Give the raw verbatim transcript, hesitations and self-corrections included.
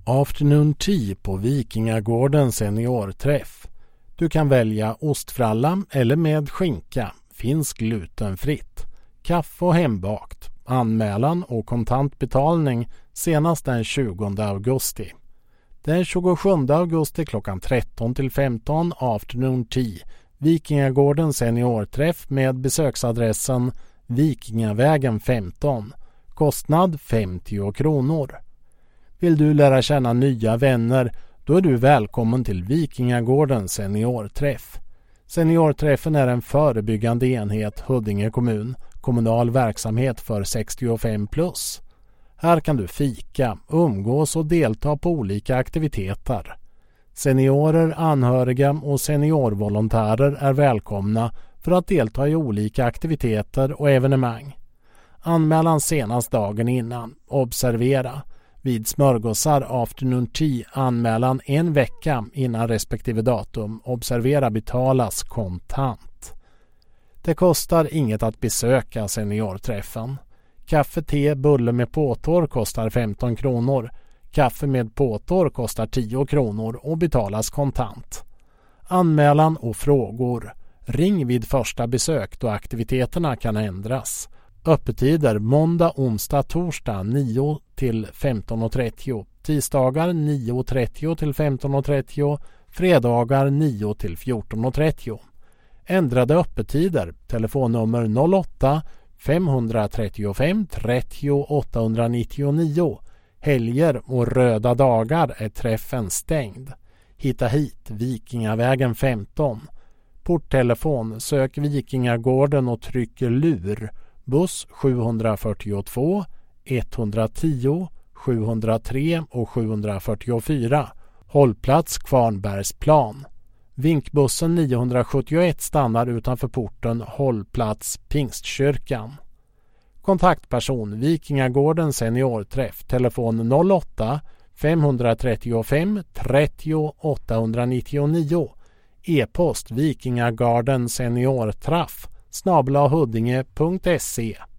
Afternoon Tea på Vikingagården seniorträff. Du kan välja ostfralla eller med skinka. Finns glutenfritt. Kaffe och hembakt. Anmälan och kontantbetalning senast den tjugonde augusti. Den tjugosjunde augusti klockan tretton till femton Afternoon Tea. Vikingagården seniorträff med besöksadressen Vikingavägen femton. Kostnad femtio kronor. Vill du lära känna nya vänner, då är du välkommen till Vikingagården seniorträff. Seniorträffen är en förebyggande enhet Huddinge kommun, kommunal verksamhet för sextiofem plus. Här kan du fika, umgås och delta på olika aktiviteter. Seniorer, anhöriga och seniorvolontärer är välkomna för att delta i olika aktiviteter och evenemang. Anmälan senast dagen innan. Observera. Vid smörgåsar Afternoon Tea anmälan en vecka innan respektive datum. Observera betalas kontant. Det kostar inget att besöka seniorträffen. Kaffe, te, bulle med påtår kostar femton kronor. Kaffe med påtår kostar tio kronor och betalas kontant. Anmälan och frågor. Ring vid första besök då aktiviteterna kan ändras. Öppettider måndag, onsdag, torsdag nio till femton och trettio. Tisdagar nio trettio till femton och trettio. Fredagar nio till fjorton och trettio. Ändrade öppettider. Telefonnummer noll åtta fem tre fem trettio åttahundranittionio. Helger och röda dagar är träffen stängd. Hitta hit Vikingavägen femton. Porttelefon sök Vikingagården och tryck lur. Buss sjuhundrafyrtiotvå, etthundratio, sjuhundratre och sjuhundrafyrtiofyra. Hållplats Kvarnbergsplan. Vinkbussen niohundrasjuttioett stannar utanför porten. Hållplats Pingstkyrkan. Kontaktperson Vikingagården seniorträff. Telefon noll åtta fem tre fem trettio åttahundranittionio. E-post Vikingagarden seniorträff snabel-a huddinge punkt se.